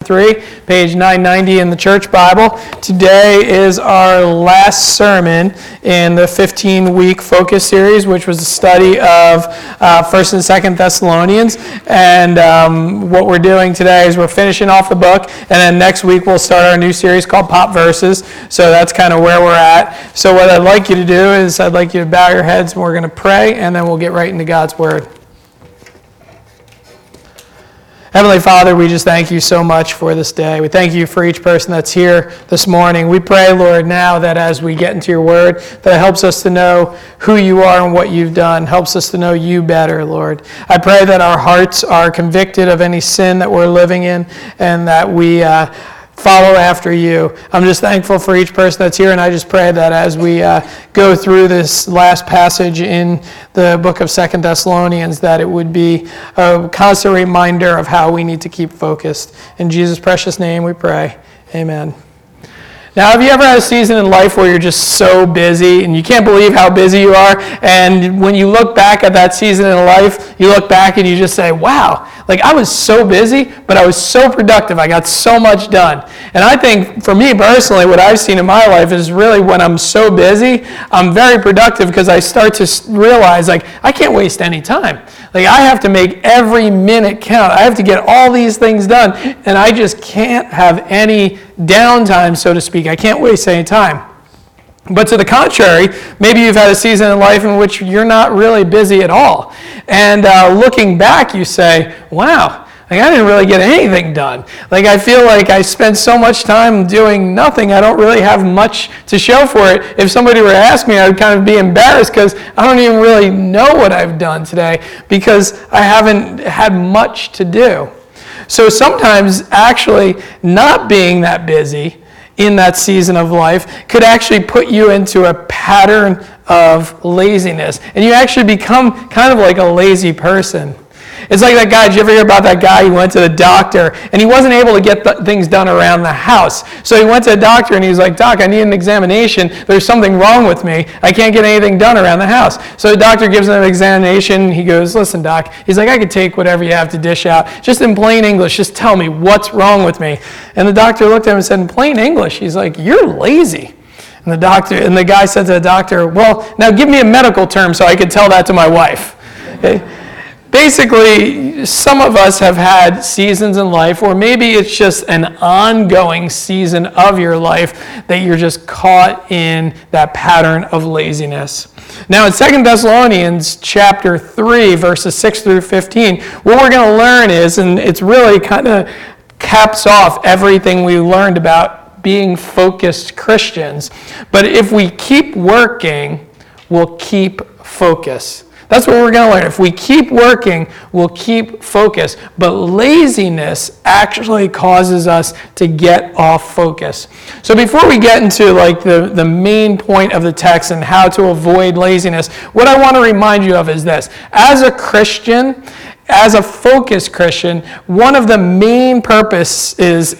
3, page 990 in the Church Bible. Today is our last sermon in the 15-week focus series, which was a study of 1st and 2nd Thessalonians. And what we're doing today is we're finishing off the book, and then next week we'll start our new series called Pop Verses. So that's kind of where we're at. So what I'd like you to do is I'd like you to bow your heads, and we're going to pray, and then we'll get right into God's Word. Heavenly Father, we just thank you so much for this day. We thank you for each person that's here this morning. We pray, Lord, now that as we get into your word, that it helps us to know who you are and what you've done, helps us to know you better, Lord. I pray that our hearts are convicted of any sin that we're living in and that we follow after you. I'm just thankful for each person that's here, and I just pray that as we go through this last passage in the book of 2nd Thessalonians, that it would be a constant reminder of how we need to keep focused. In Jesus' precious name we pray. Amen. Now, have you ever had a season in life where you're just so busy and you can't believe how busy you are? And when you look back at that season in life, you look back and you just say, wow, like I was so busy, but I was so productive. I got so much done. And I think for me personally, what I've seen in my life is really when I'm so busy, I'm very productive because I start to realize like I can't waste any time. Like I have to make every minute count. I have to get all these things done, and I just can't have any downtime, so to speak. I can't waste any time. But to the contrary, maybe you've had a season in life in which you're not really busy at all. And looking back, you say, wow, like I didn't really get anything done. Like I feel like I spent so much time doing nothing. I don't really have much to show for it. If somebody were to ask me, I would kind of be embarrassed because I don't even really know what I've done today because I haven't had much to do. So sometimes actually not being that busy in that season of life could actually put you into a pattern of laziness. And you actually become kind of like a lazy person. It's like that guy, did you ever hear about that guy? He went to the doctor and he wasn't able to get things done around the house. So he went to the doctor and he was like, Doc, I need an examination. There's something wrong with me. I can't get anything done around the house. So the doctor gives him an examination. He goes, listen, Doc. He's like, I could take whatever you have to dish out. Just in plain English, just tell me what's wrong with me. And the doctor looked at him and said, in plain English, he's like, you're lazy. And the guy said to the doctor, well, now give me a medical term so I could tell that to my wife. Okay? Basically, some of us have had seasons in life, or maybe it's just an ongoing season of your life that you're just caught in that pattern of laziness. Now, in 2 Thessalonians chapter 3, verses 6 through 15, what we're going to learn is, and it's really kind of caps off everything we learned about being focused Christians. But if we keep working, we'll keep focus. That's what we're going to learn. If we keep working, we'll keep focus. But laziness actually causes us to get off focus. So before we get into like the main point of the text and how to avoid laziness, what I want to remind you of is this. As a Christian, as a focused Christian, one of the main purpose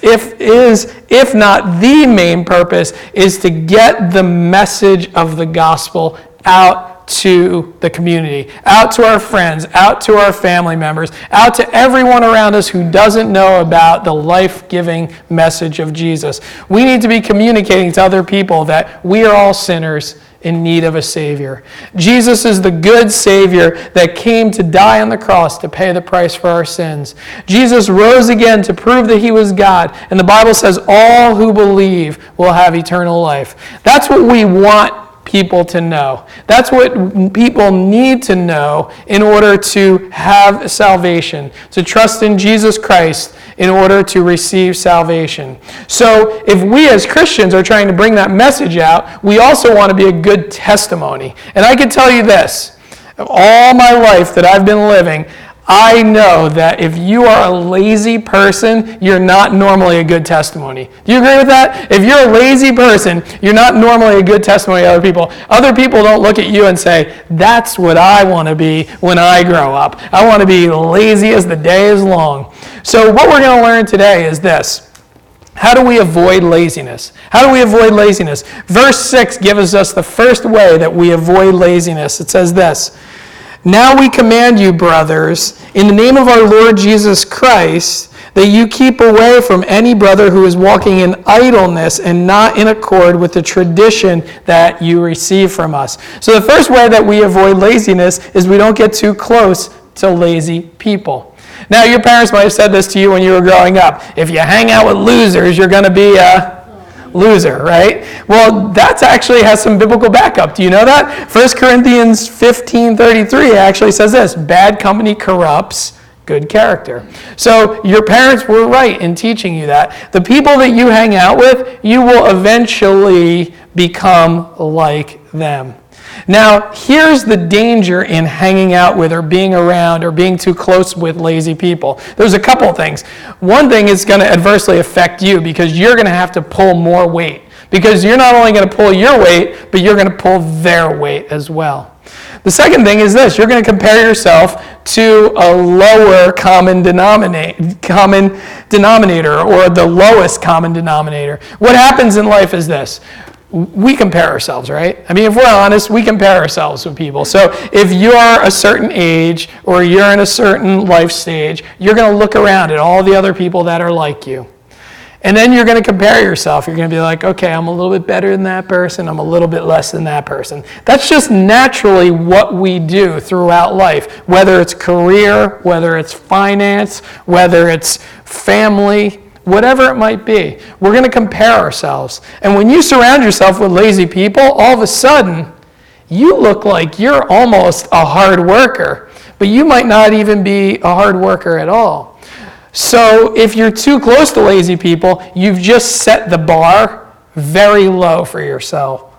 if not the main purpose, is to get the message of the gospel out to the community, out to our friends, out to our family members, out to everyone around us who doesn't know about the life-giving message of Jesus. We need to be communicating to other people that we are all sinners in need of a Savior. Jesus is the good Savior that came to die on the cross to pay the price for our sins. Jesus rose again to prove that he was God, and the Bible says all who believe will have eternal life. That's what we want people to know. That's what people need to know in order to have salvation, to trust in Jesus Christ in order to receive salvation. So if we as Christians are trying to bring that message out, we also want to be a good testimony. And I can tell you this, of all my life that I've been living, I know that if you are a lazy person, you're not normally a good testimony. Do you agree with that? If you're a lazy person, you're not normally a good testimony to other people. Other people don't look at you and say, that's what I want to be when I grow up. I want to be lazy as the day is long. So what we're going to learn today is this. How do we avoid laziness? How do we avoid laziness? Verse 6 gives us the first way that we avoid laziness. It says this. Now we command you, brothers, in the name of our Lord Jesus Christ, that you keep away from any brother who is walking in idleness and not in accord with the tradition that you receive from us. So the first way that we avoid laziness is we don't get too close to lazy people. Now, your parents might have said this to you when you were growing up. If you hang out with losers, you're going to be a loser, right? Well, that actually has some biblical backup. Do you know that? 1 Corinthians 15:33 actually says this: bad company corrupts good character. So your parents were right in teaching you that. The people that you hang out with, you will eventually become like them. Now, here's the danger in hanging out with or being around or being too close with lazy people. There's a couple things. One thing is going to adversely affect you because you're going to have to pull more weight. Because you're not only going to pull your weight, but you're going to pull their weight as well. The second thing is this: you're going to compare yourself to a lower common denominator or the lowest common denominator. What happens in life is this: we compare ourselves, right? I mean, if we're honest, we compare ourselves with people. So if you're a certain age or you're in a certain life stage, you're going to look around at all the other people that are like you. And then you're going to compare yourself. You're going to be like, okay, I'm a little bit better than that person. I'm a little bit less than that person. That's just naturally what we do throughout life, whether it's career, whether it's finance, whether it's family, whatever it might be. We're going to compare ourselves. And when you surround yourself with lazy people, all of a sudden, you look like you're almost a hard worker, but you might not even be a hard worker at all. So if you're too close to lazy people, you've just set the bar very low for yourself.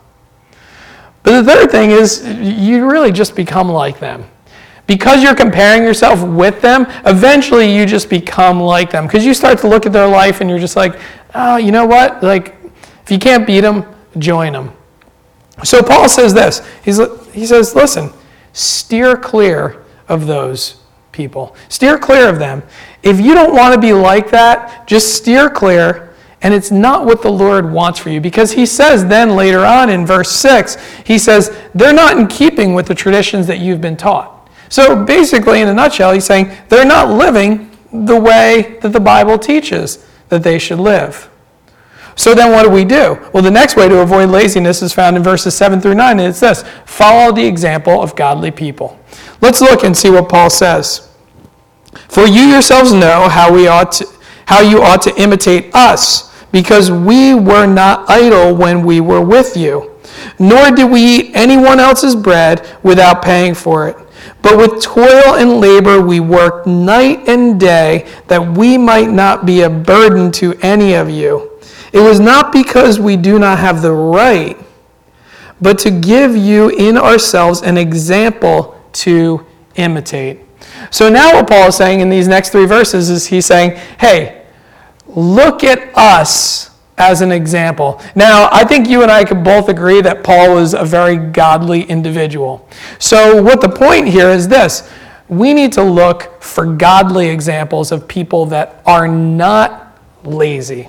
But the third thing is you really just become like them. Because you're comparing yourself with them, eventually you just become like them. Because you start to look at their life and you're just like, oh, you know what? Like, if you can't beat them, join them. So Paul says this. He says, listen, steer clear of those people. Steer clear of them. If you don't want to be like that, just steer clear, and it's not what the Lord wants for you. Because he says then later on in verse 6, he says, they're not in keeping with the traditions that you've been taught. So basically, in a nutshell, he's saying they're not living the way that the Bible teaches that they should live. So then what do? Well, the next way to avoid laziness is found in verses 7 through 9, and it's this: follow the example of godly people. Let's look and see what Paul says. For you yourselves know how you ought to imitate us, because we were not idle when we were with you, nor did we eat anyone else's bread without paying for it. But with toil and labor we worked night and day, that we might not be a burden to any of you. It was not because we do not have the right, but to give you in ourselves an example to imitate. So now what Paul is saying in these next three verses is he's saying, hey, look at us as an example. Now, I think you and I could both agree that Paul was a very godly individual. So what the point here is this: we need to look for godly examples of people that are not lazy.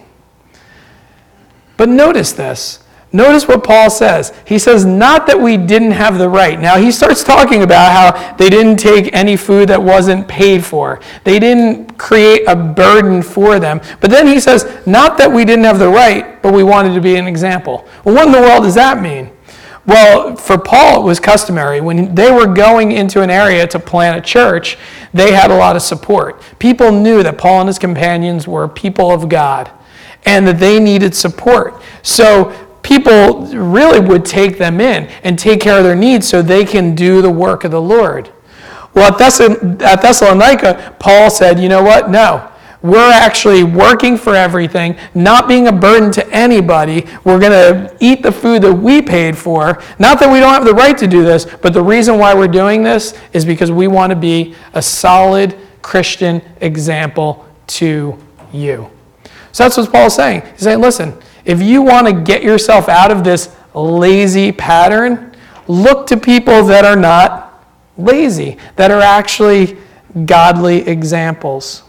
But notice this. Notice what Paul says. He says, not that we didn't have the right. Now, he starts talking about how they didn't take any food that wasn't paid for. They didn't create a burden for them. But then he says, not that we didn't have the right, but we wanted to be an example. Well, what in the world does that mean? Well, for Paul, it was customary. When they were going into an area to plant a church, they had a lot of support. People knew that Paul and his companions were people of God and that they needed support. So people really would take them in and take care of their needs so they can do the work of the Lord. Well, at Thessalonica, Paul said, you know what? No. We're actually working for everything, not being a burden to anybody. We're going to eat the food that we paid for. Not that we don't have the right to do this, but the reason why we're doing this is because we want to be a solid Christian example to you. So that's what Paul's saying. He's saying, listen, if you want to get yourself out of this lazy pattern, look to people that are not lazy, that are actually godly examples.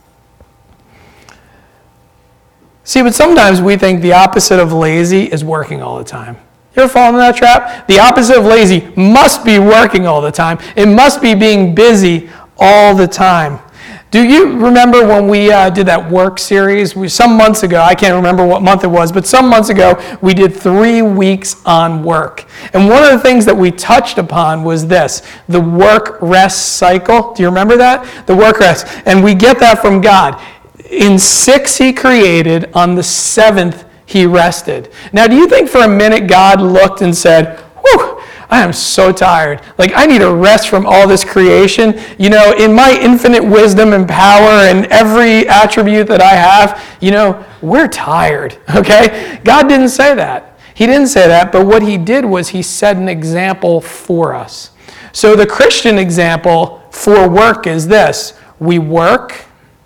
See, but sometimes we think the opposite of lazy is working all the time. You ever fall into that trap? The opposite of lazy must be working all the time. It must be being busy all the time. Do you remember when we did that work series? Some months ago, I can't remember what month it was, but some months ago, we did 3 weeks on work. And one of the things that we touched upon was this, the work-rest cycle. Do you remember that? The work-rest. And we get that from God. In 6 he created, on the 7th he rested. Now, do you think for a minute God looked and said, whew, I am so tired. Like, I need a rest from all this creation. You know, in my infinite wisdom and power and every attribute that I have, you know, we're tired, okay? God didn't say that. He didn't say that, but what he did was he set an example for us. So the Christian example for work is this. We work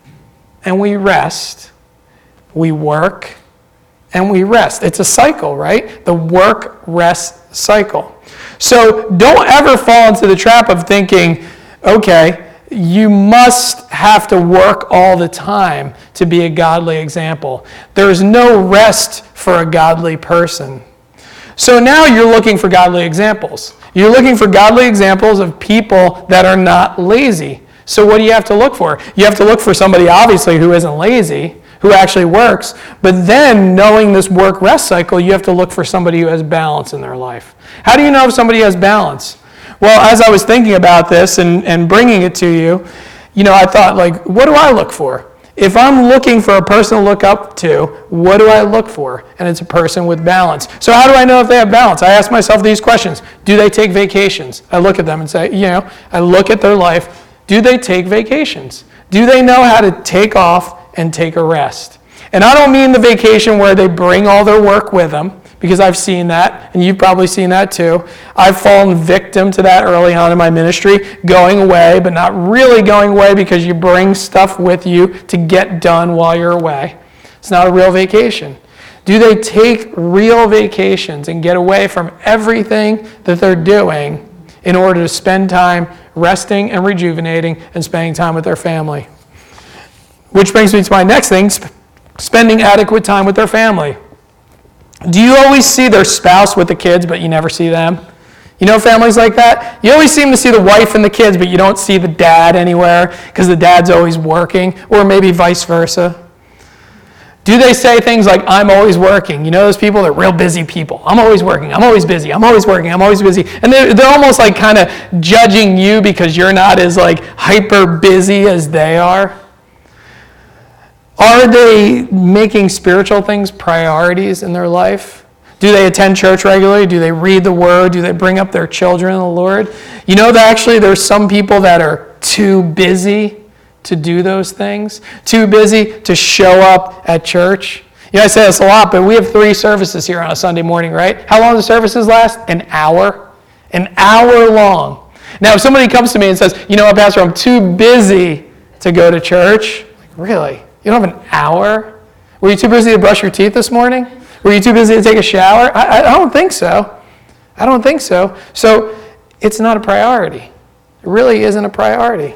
and we rest. We work and we rest. It's a cycle, right? The work-rest cycle. So don't ever fall into the trap of thinking, okay, you must have to work all the time to be a godly example. There's no rest for a godly person. So now you're looking for godly examples. You're looking for godly examples of people that are not lazy. So what do you have to look for? You have to look for somebody, obviously, who isn't lazy, who actually works. But then, knowing this work-rest cycle, you have to look for somebody who has balance in their life. How do you know if somebody has balance? Well, as I was thinking about this and bringing it to you, you know, I thought, like, what do I look for? If I'm looking for a person to look up to, what do I look for? And it's a person with balance. So how do I know if they have balance? I ask myself these questions. Do they take vacations? I look at them and say, you know, I look at their life. Do they take vacations? Do they know how to take off and take a rest? And I don't mean the vacation where they bring all their work with them, because I've seen that, and you've probably seen that too. I've fallen victim to that early on in my ministry, going away, but not really going away because you bring stuff with you to get done while you're away. It's not a real vacation. Do they take real vacations and get away from everything that they're doing in order to spend time resting and rejuvenating and spending time with their family? Which brings me to my next thing, spending adequate time with their family. Do you always see their spouse with the kids, but you never see them? You know families like that? You always seem to see the wife and the kids, but you don't see the dad anywhere because the dad's always working, or maybe vice versa. Do they say things like, I'm always working? You know those people? They're real busy people. I'm always working. I'm always busy. I'm always working. I'm always busy. And they're almost like kind of judging you because you're not as like hyper busy as they are. Are they making spiritual things priorities in their life? Do they attend church regularly? Do they read the Word? Do they bring up their children in the Lord? You know that actually there's some people that are too busy to do those things, too busy to show up at church. You know, I say this a lot, but we have 3 services here on a Sunday morning, right? How long do the services last? An hour. An hour long. Now, if somebody comes to me and says, you know what, Pastor, I'm too busy to go to church. Like, really? You don't have an hour? Were you too busy to brush your teeth this morning? Were you too busy to take a shower? I don't think so. I don't think so. So it's not a priority. It really isn't a priority.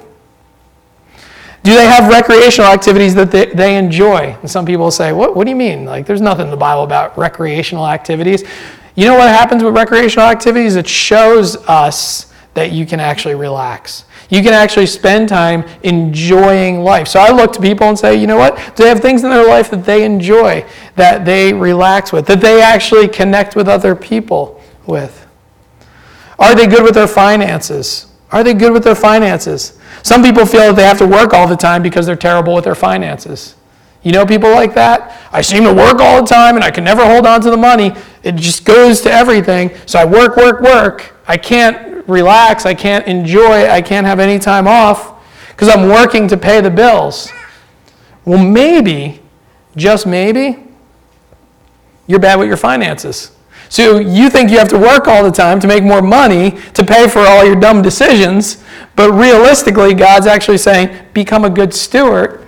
Do they have recreational activities that they enjoy? And some people say, what do you mean? Like, there's nothing in the Bible about recreational activities. You know what happens with recreational activities? It shows us that you can actually relax. You can actually spend time enjoying life. So I look to people and say, you know what? Do they have things in their life that they enjoy, that they relax with, that they actually connect with other people with? Are they good with their finances? Are they good with their finances? Some people feel that they have to work all the time because they're terrible with their finances. You know people like that? I seem to work all the time and I can never hold on to the money. It just goes to everything. So I work. I can't relax, I can't enjoy, I can't have any time off because I'm working to pay the bills. Well, maybe, just maybe, you're bad with your finances. So you think you have to work all the time to make more money to pay for all your dumb decisions, but realistically, God's actually saying, become a good steward,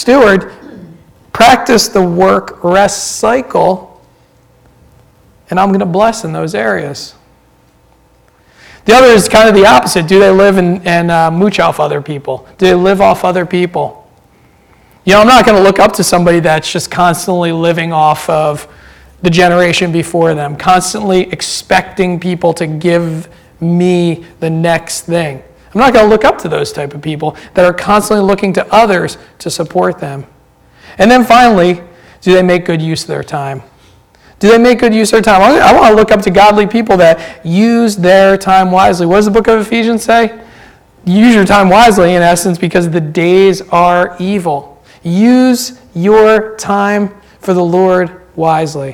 practice the work-rest cycle, and I'm going to bless in those areas. The other is kind of the opposite. Do they live and mooch off other people? Do they live off other people? You know, I'm not going to look up to somebody that's just constantly living off of the generation before them, constantly expecting people to give me the next thing. I'm not going to look up to those type of people that are constantly looking to others to support them. And then finally, do they make good use of their time? Do they make good use of their time? I want to look up to godly people that use their time wisely. What does the book of Ephesians say? Use your time wisely, in essence, because the days are evil. Use your time for the Lord wisely.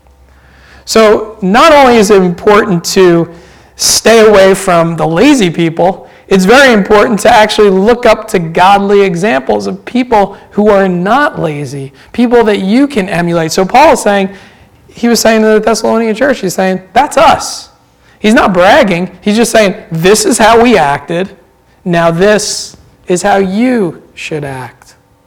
So not only is it important to stay away from the lazy people, it's very important to actually look up to godly examples of people who are not lazy, people that you can emulate. So Paul is saying, he was saying to the Thessalonian church, he's saying, that's us. He's not bragging. He's just saying, this is how we acted. Now this is how you should act.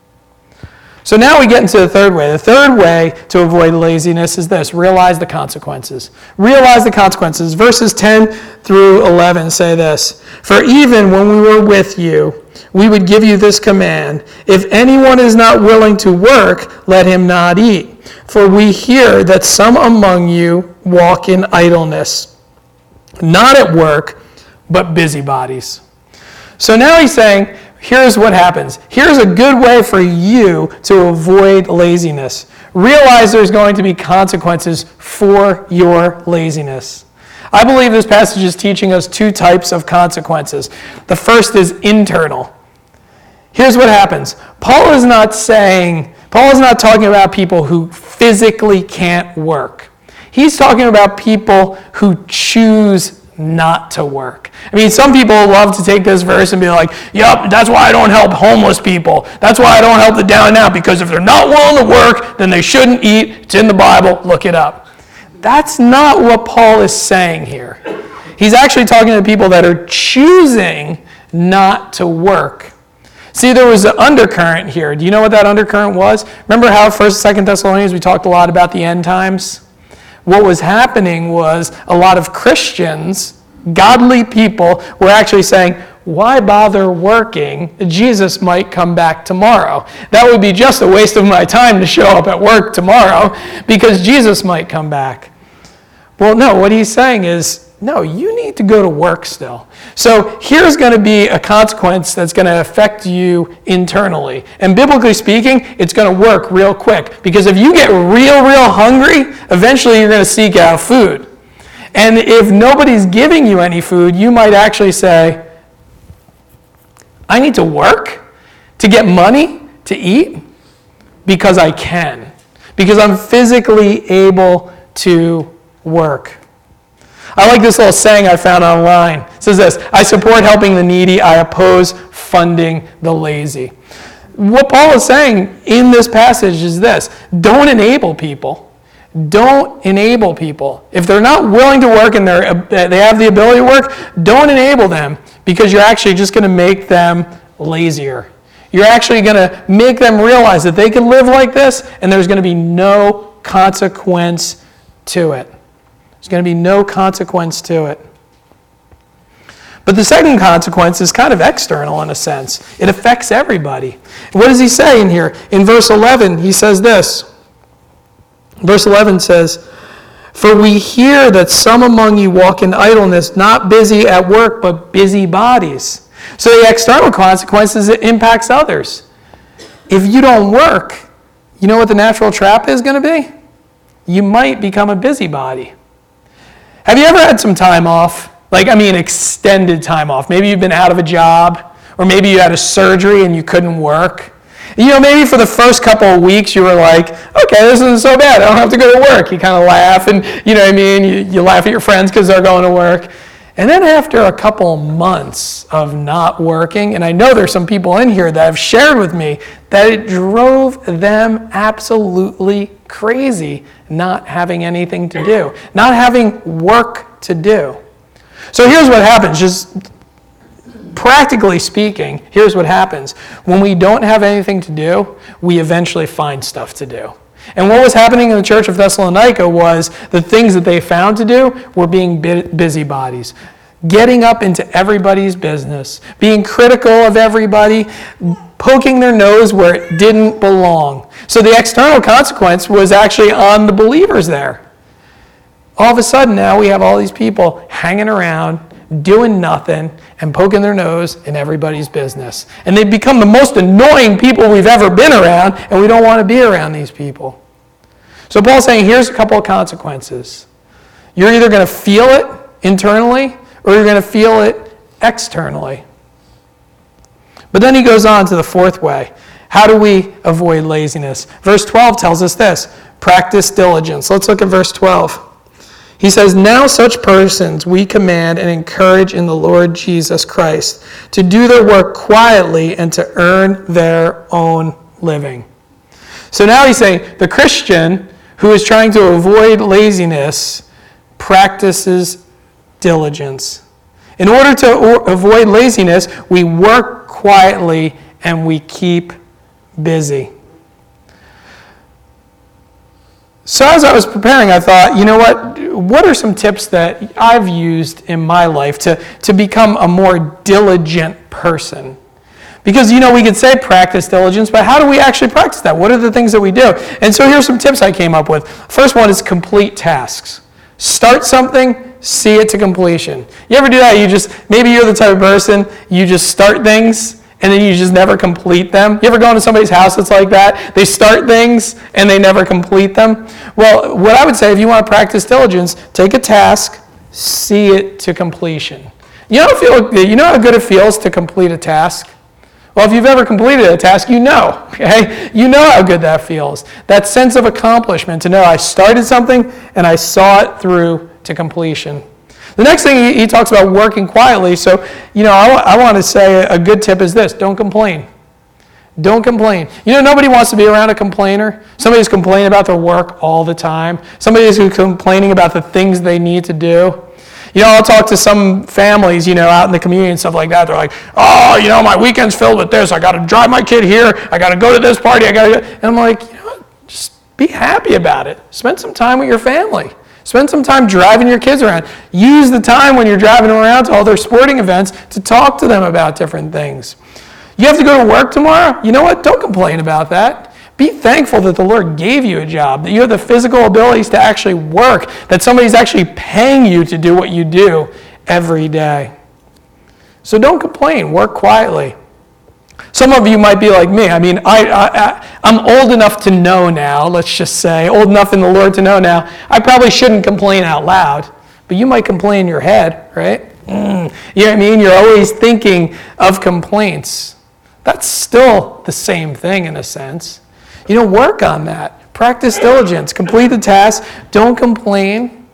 So now we get into the third way. The third way to avoid laziness is this: realize the consequences. Realize the consequences. Verses 10 through 11 say this: For even when we were with you, we would give you this command: if anyone is not willing to work, let him not eat. For we hear that some among you walk in idleness, not at work, but busybodies. So now he's saying, here's what happens. Here's a good way for you to avoid laziness. Realize there's going to be consequences for your laziness. I believe this passage is teaching us two types of consequences. The first is internal. Here's what happens. Paul is not talking about people who physically can't work. He's talking about people who choose not to work. I mean, some people love to take this verse and be like, yep, that's why I don't help homeless people. That's why I don't help the down and out, because if they're not willing to work, then they shouldn't eat. It's in the Bible. Look it up. That's not what Paul is saying here. He's actually talking to people that are choosing not to work. See, there was an undercurrent here. Do you know what that undercurrent was? Remember how 1st and 2nd Thessalonians, we talked a lot about the end times? What was happening was a lot of Christians, godly people, were actually saying, why bother working? Jesus might come back tomorrow. That would be just a waste of my time to show up at work tomorrow because Jesus might come back. Well, no, what he's saying is, no, you need to go to work still. So here's going to be a consequence that's going to affect you internally. And biblically speaking, it's going to work real quick. Because if you get real hungry, eventually you're going to seek out food. And if nobody's giving you any food, you might actually say, I need to work to get money to eat because I can. Because I'm physically able to work. I like this little saying I found online. It says this: I support helping the needy. I oppose funding the lazy. What Paul is saying in this passage is this: don't enable people. Don't enable people. If they're not willing to work and they have the ability to work, don't enable them, because you're actually just going to make them lazier. You're actually going to make them realize that they can live like this and there's going to be no consequence to it. There's going to be no consequence to it. But the second consequence is kind of external in a sense. It affects everybody. What does he say in here? In verse 11, he says this. Verse 11 says, For we hear that some among you walk in idleness, not busy at work, but busy bodies. So the external consequences, it impacts others. If you don't work, you know what the natural trap is going to be? You might become a busybody. Have you ever had some time off? Extended time off. Maybe you've been out of a job, or maybe you had a surgery and you couldn't work. Maybe for the first couple of weeks you were like, okay, this isn't so bad. I don't have to go to work. You kind of laugh and, you laugh at your friends because they're going to work. And then after a couple of months of not working, and I know there's some people in here that have shared with me that it drove them absolutely crazy not having anything to do, not having work to do. So here's what happens, just practically speaking, here's what happens. When we don't have anything to do, we eventually find stuff to do. And what was happening in the church of Thessalonica was the things that they found to do were being busybodies. Getting up into everybody's business, being critical of everybody, poking their nose where it didn't belong. So the external consequence was actually on the believers there. All of a sudden now we have all these people hanging around, doing nothing, and poking their nose in everybody's business. And they've become the most annoying people we've ever been around, and we don't want to be around these people. So Paul's saying, here's a couple of consequences. You're either going to feel it internally, or you're going to feel it externally. But then he goes on to the fourth way. How do we avoid laziness? Verse 12 tells us this: practice diligence. Let's look at verse 12. He says, now such persons we command and encourage in the Lord Jesus Christ to do their work quietly and to earn their own living. So now he's saying the Christian who is trying to avoid laziness practices diligence. In order to avoid laziness, we work quietly and we keep busy. So as I was preparing, I thought, you know what are some tips that I've used in my life to become a more diligent person? Because, we could say practice diligence, but how do we actually practice that? What are the things that we do? And so here's some tips I came up with. First one is complete tasks. Start something, see it to completion. You ever do that? Maybe you're the type of person, you just start things, and then you just never complete them. You ever go into somebody's house that's like that? They start things and they never complete them. Well, what I would say, if you want to practice diligence, take a task, see it to completion. You know how good it feels to complete a task? Well, if you've ever completed a task, you know, okay? You know how good that feels. That sense of accomplishment, to know I started something and I saw it through to completion. The next thing he talks about working quietly. So, I want to say a good tip is this: don't complain. Don't complain. Nobody wants to be around a complainer. Somebody who's complaining about their work all the time. Somebody who's complaining about the things they need to do. I'll talk to some families, out in the community and stuff like that. They're like, oh, my weekend's filled with this. I got to drive my kid here. I got to go to this party. And I'm like, just be happy about it. Spend some time with your family. Spend some time driving your kids around. Use the time when you're driving them around to all their sporting events to talk to them about different things. You have to go to work tomorrow? You know what? Don't complain about that. Be thankful that the Lord gave you a job, that you have the physical abilities to actually work, that somebody's actually paying you to do what you do every day. So don't complain. Work quietly. Some of you might be like me. I'm old enough to know now, let's just say, old enough in the Lord to know now, I probably shouldn't complain out loud, but you might complain in your head, right? You know what I mean? You're always thinking of complaints. That's still the same thing in a sense. Work on that. Practice diligence. Complete the task. Don't complain.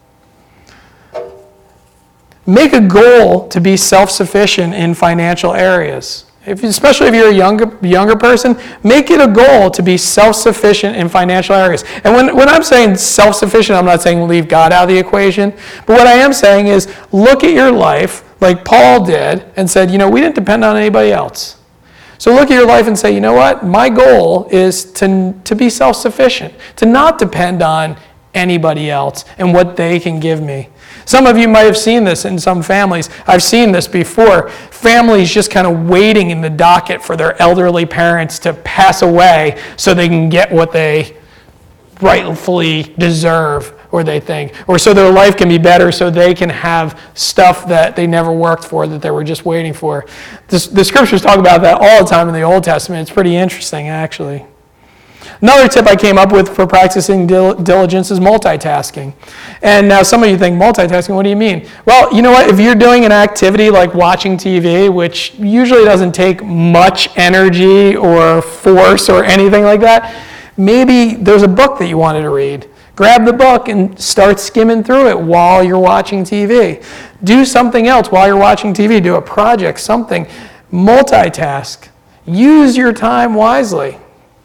Make a goal to be self-sufficient in financial areas. Especially if you're a younger person, make it a goal to be self-sufficient in financial areas. And when I'm saying self-sufficient, I'm not saying leave God out of the equation. But what I am saying is look at your life like Paul did and said, we didn't depend on anybody else. So look at your life and say, you know what? My goal is to be self-sufficient, to not depend on anybody else and what they can give me. Some of you might have seen this in some families. I've seen this before. Families just kind of waiting in the docket for their elderly parents to pass away so they can get what they rightfully deserve, or they think, or so their life can be better so they can have stuff that they never worked for, that they were just waiting for. The scriptures talk about that all the time in the Old Testament. It's pretty interesting, actually. Another tip I came up with for practicing diligence is multitasking. And now some of you think, multitasking, what do you mean? Well, you know what? If you're doing an activity like watching TV, which usually doesn't take much energy or force or anything like that, maybe there's a book that you wanted to read. Grab the book and start skimming through it while you're watching TV. Do something else while you're watching TV. Do a project, something. Multitask. Use your time wisely.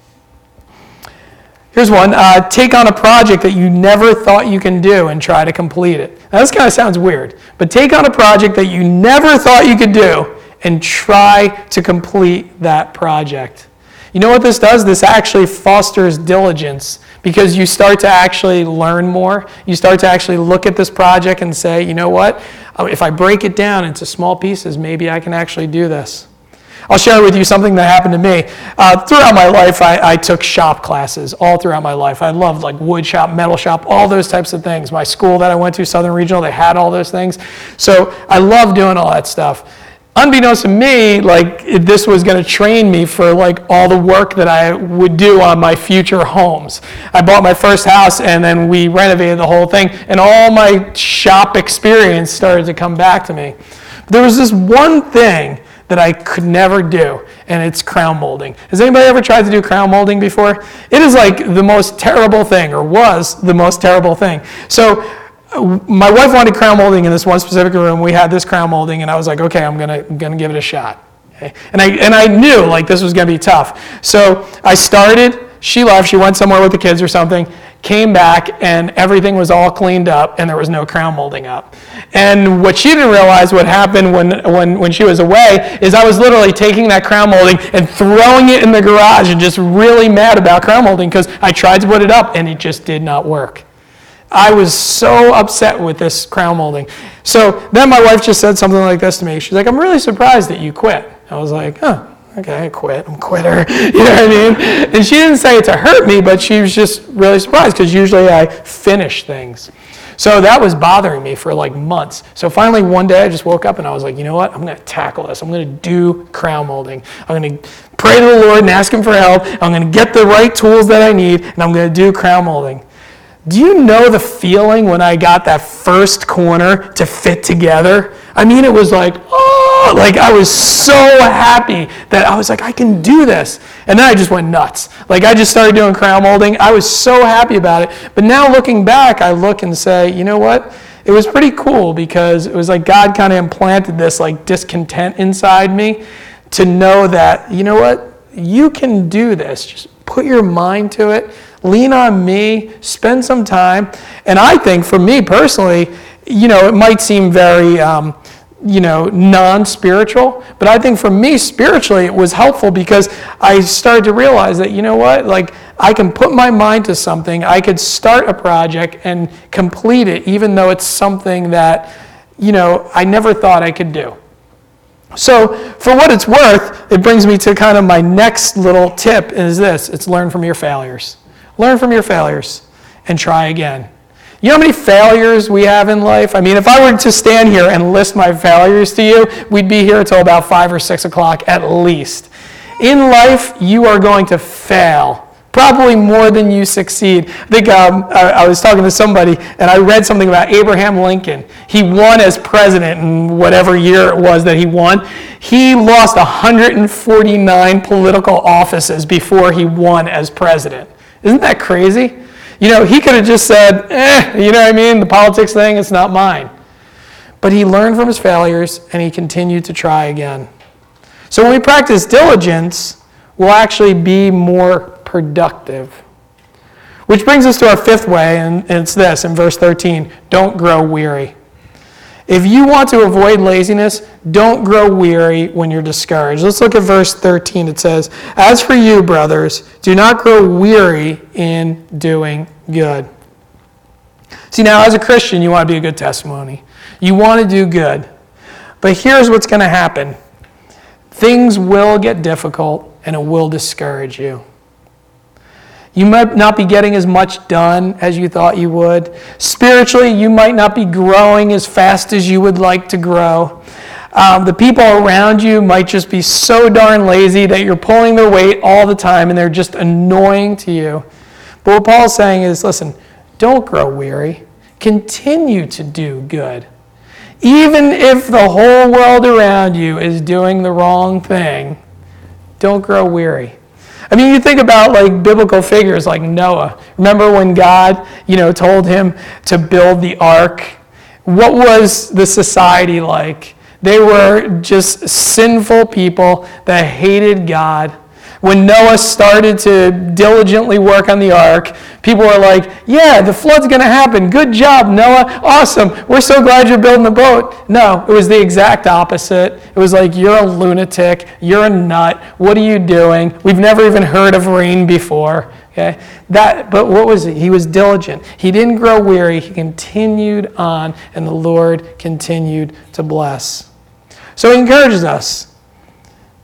Here's one. Take on a project that you never thought you can do and try to complete it. Now, this kind of sounds weird, but take on a project that you never thought you could do and try to complete that project. You know what this does? This actually fosters diligence, because you start to actually learn more. You start to actually look at this project and say, you know what? If I break it down into small pieces, maybe I can actually do this. I'll share with you something that happened to me. Throughout my life, I took shop classes all throughout my life. I loved like wood shop, metal shop, all those types of things. My school that I went to, Southern Regional, they had all those things. So I loved doing all that stuff. Unbeknownst to me, like this was going to train me for like all the work that I would do on my future homes. I bought my first house and then we renovated the whole thing, and all my shop experience started to come back to me. But there was this one thing that I could never do, and it's crown molding. Has anybody ever tried to do crown molding before? It is like the most terrible thing, or was the most terrible thing. So my wife wanted crown molding in this one specific room. We had this crown molding, and I was like, okay, I'm gonna give it a shot. Okay? And I knew like this was gonna be tough. So I started. She left. She went somewhere with the kids or something. Came back, and everything was all cleaned up, and there was no crown molding up. And what she didn't realize, what happened when she was away, is I was literally taking that crown molding and throwing it in the garage, and just really mad about crown molding because I tried to put it up, and it just did not work. I was so upset with this crown molding. So then my wife just said something like this to me. She's like, I'm really surprised that you quit. I was like, oh, okay, I quit. I'm a quitter. You know what I mean? And she didn't say it to hurt me, but she was just really surprised because usually I finish things. So that was bothering me for like months. So finally one day I just woke up and I was like, you know what? I'm going to tackle this. I'm going to do crown molding. I'm going to pray to the Lord and ask him for help. I'm going to get the right tools that I need, and I'm going to do crown molding. Do you know the feeling when I got that first corner to fit together? I mean, it was like, oh, like I was so happy that I was like, I can do this. And then I just went nuts. Like I just started doing crown molding. I was so happy about it. But now looking back, I look and say, you know what? It was pretty cool because it was like God kind of implanted this like discontent inside me to know that, you know what? You can do this. Just put your mind to it. Lean on me, spend some time. And I think for me personally, you know, it might seem very, non-spiritual, but I think for me spiritually it was helpful because I started to realize that, you know what, like I can put my mind to something, I could start a project and complete it even though it's something that, you know, I never thought I could do. So for what it's worth, it brings me to kind of my next little tip is this, it's learn from your failures. Learn from your failures and try again. You know how many failures we have in life? I mean, if I were to stand here and list my failures to you, we'd be here until about 5 or 6 o'clock at least. In life, you are going to fail, probably more than you succeed. I think I was talking to somebody, and I read something about Abraham Lincoln. He won as president in whatever year it was that he won. He lost 149 political offices before he won as president. Isn't that crazy? You know, he could have just said, you know what I mean? The politics thing, it's not mine. But he learned from his failures, and he continued to try again. So when we practice diligence, we'll actually be more productive. Which brings us to our fifth way, and it's this, in verse 13, don't grow weary. If you want to avoid laziness, don't grow weary when you're discouraged. Let's look at verse 13. It says, as for you, brothers, do not grow weary in doing good. See, now as a Christian, you want to be a good testimony. You want to do good. But here's what's going to happen. Things will get difficult, and it will discourage you. You might not be getting as much done as you thought you would. Spiritually, you might not be growing as fast as you would like to grow. The people around you might just be so darn lazy that you're pulling their weight all the time and they're just annoying to you. But what Paul's saying is, listen, don't grow weary. Continue to do good. Even if the whole world around you is doing the wrong thing, don't grow weary. I mean, you think about like biblical figures like Noah. Remember when God, told him to build the ark? What was the society like? They were just sinful people that hated God. When Noah started to diligently work on the ark, people were like, yeah, the flood's going to happen. Good job, Noah. Awesome. We're so glad you're building the boat. No, it was the exact opposite. It was like, you're a lunatic. You're a nut. What are you doing? We've never even heard of rain before. Okay, but what was it? He was diligent. He didn't grow weary. He continued on, and the Lord continued to bless. So he encourages us.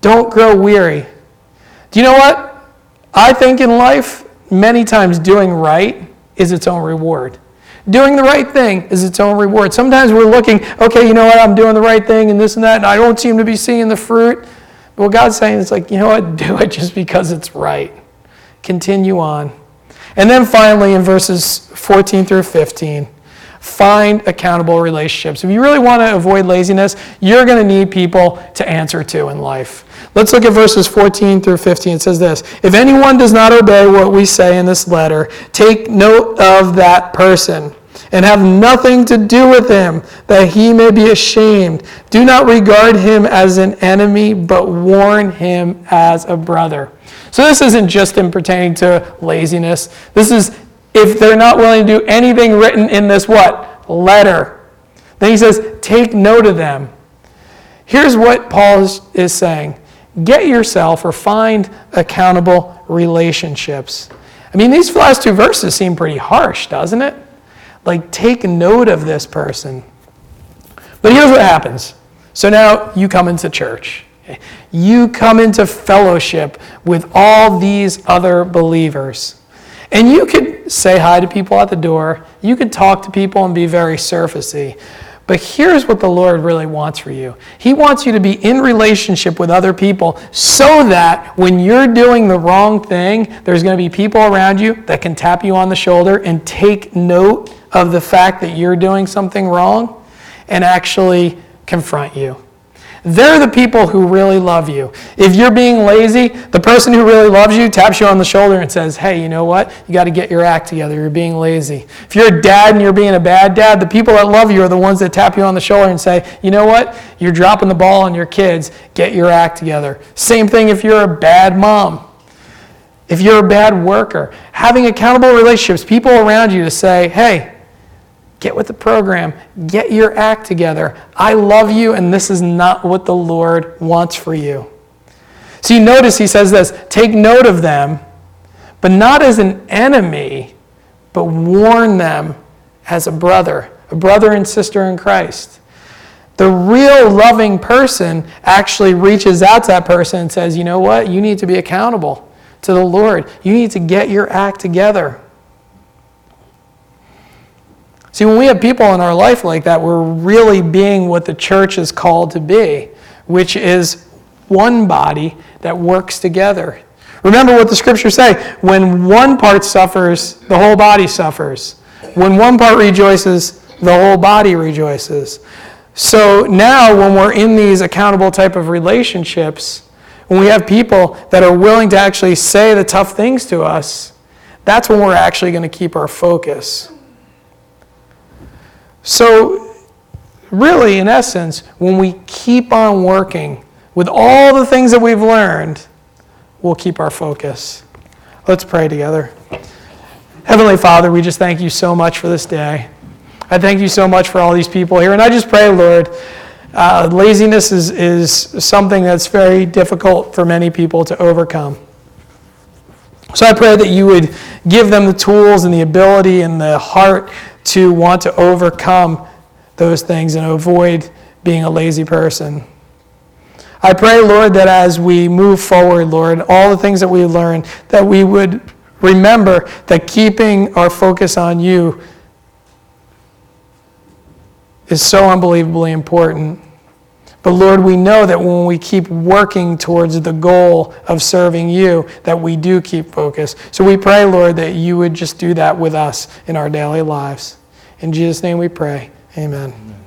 Don't grow weary. Do you know what? I think in life, many times doing right is its own reward. Doing the right thing is its own reward. Sometimes we're looking, okay, you know what, I'm doing the right thing and this and that, and I don't seem to be seeing the fruit. But what God's saying is like, you know what, do it just because it's right. Continue on. And then finally in verses 14 through 15, find accountable relationships. If you really want to avoid laziness, you're going to need people to answer to in life. Let's look at verses 14 through 15. It says this: if anyone does not obey what we say in this letter, take note of that person and have nothing to do with him, that he may be ashamed. Do not regard him as an enemy, but warn him as a brother. So this isn't just in pertaining to laziness. This is if they're not willing to do anything written in this what? Letter. Then he says, take note of them. Here's what Paul is saying. Get yourself or find accountable relationships. I mean, these last two verses seem pretty harsh, doesn't it? Like, take note of this person. But here's what happens. So now you come into church. You come into fellowship with all these other believers. And you could say hi to people at the door. You could talk to people and be very surfacey. But here's what the Lord really wants for you. He wants you to be in relationship with other people so that when you're doing the wrong thing, there's going to be people around you that can tap you on the shoulder and take note of the fact that you're doing something wrong and actually confront you. They're the people who really love you. If you're being lazy, the person who really loves you taps you on the shoulder and says, hey, you know what? You got to get your act together. You're being lazy. If you're a dad and you're being a bad dad, the people that love you are the ones that tap you on the shoulder and say, you know what? You're dropping the ball on your kids. Get your act together. Same thing if you're a bad mom. If you're a bad worker. Having accountable relationships, people around you to say, hey, get with the program. Get your act together. I love you, and this is not what the Lord wants for you. See, notice he says this, take note of them, but not as an enemy, but warn them as a brother and sister in Christ. The real loving person actually reaches out to that person and says, you know what? You need to be accountable to the Lord. You need to get your act together. See, when we have people in our life like that, we're really being what the church is called to be, which is one body that works together. Remember what the scriptures say. When one part suffers, the whole body suffers. When one part rejoices, the whole body rejoices. So now when we're in these accountable type of relationships, when we have people that are willing to actually say the tough things to us, that's when we're actually going to keep our focus. So, really, in essence, when we keep on working with all the things that we've learned, we'll keep our focus. Let's pray together. Heavenly Father, we just thank you so much for this day. I thank you so much for all these people here. And I just pray, Lord, laziness is something that's very difficult for many people to overcome. So I pray that you would give them the tools and the ability and the heart to want to overcome those things and avoid being a lazy person. I pray, Lord, that as we move forward, Lord, all the things that we learn, that we would remember that keeping our focus on you is so unbelievably important. But Lord, we know that when we keep working towards the goal of serving you, that we do keep focus. So we pray, Lord, that you would just do that with us in our daily lives. In Jesus' name we pray. Amen.